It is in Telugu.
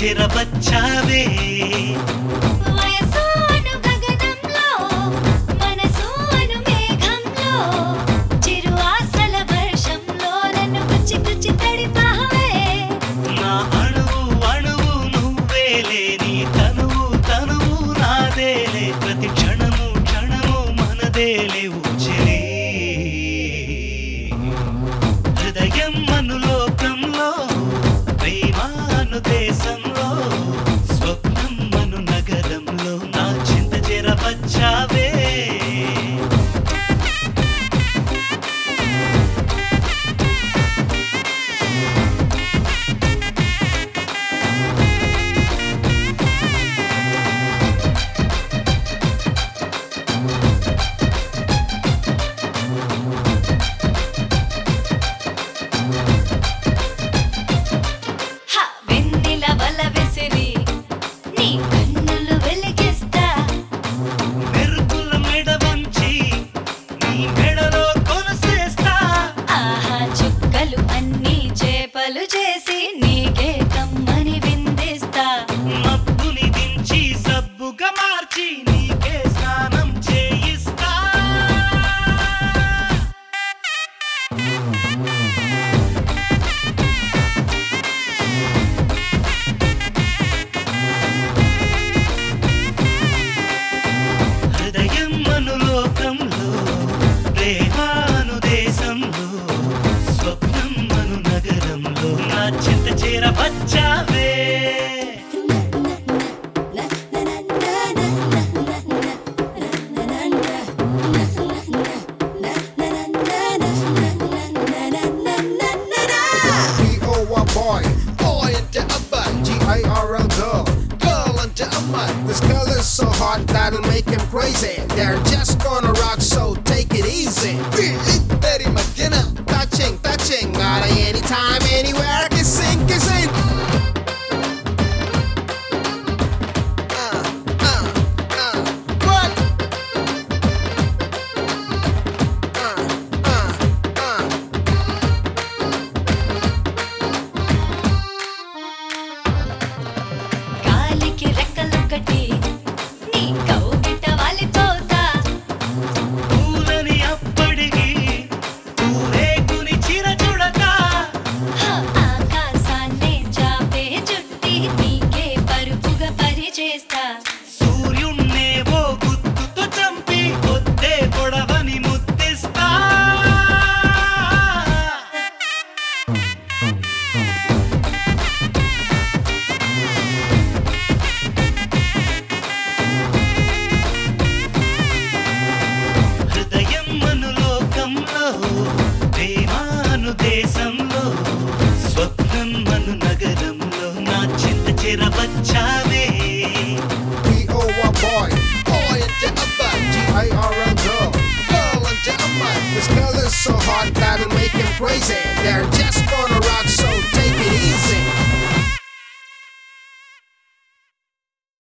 చేరవచ్చావే ప్రతి క్షణము క్షణము మనదేలే ఊచలే హృదయం మనులోకంలో ప్రేమాను దేశంలో స్వప్నం మను నగరంలో నా చింత చేరవచ్చావే చేసి నీకే కమ్మని విందిస్తా మబ్బుని దించి సబ్బుగా మార్చి నీకే స్నానం చేయిస్తా హృదయం మనులోకంలో ప్రేమాను దేశంలో స్వప్నం మను నగరంలో నా చింత చేరవచ్చావే This girl is so hot that'll make him crazy. They're just gonna rock, so take it easy. Feel it very much, you know. Touching, touching, not anytime, anywhere. Kissing, kissing. What? గాలికి రెక్కలొక్కటి నీ కౌగిట వాలిపోతా పూలని అప్పడిగి పూరేకుని చిర చూడతా ఆకాశాన్ని చాపే జుట్టి నీకే పరుపుగా పరిచేస్తా సూర్యున్నే ఓ గుత్తుతో చంపి పొద్దే పొడవని ముద్దిస్తా హృదయం మనులోకంలో ప్రేమాను దేశంలో స్వప్నం మను నగరంలో నా చింత చేరవచ్చావే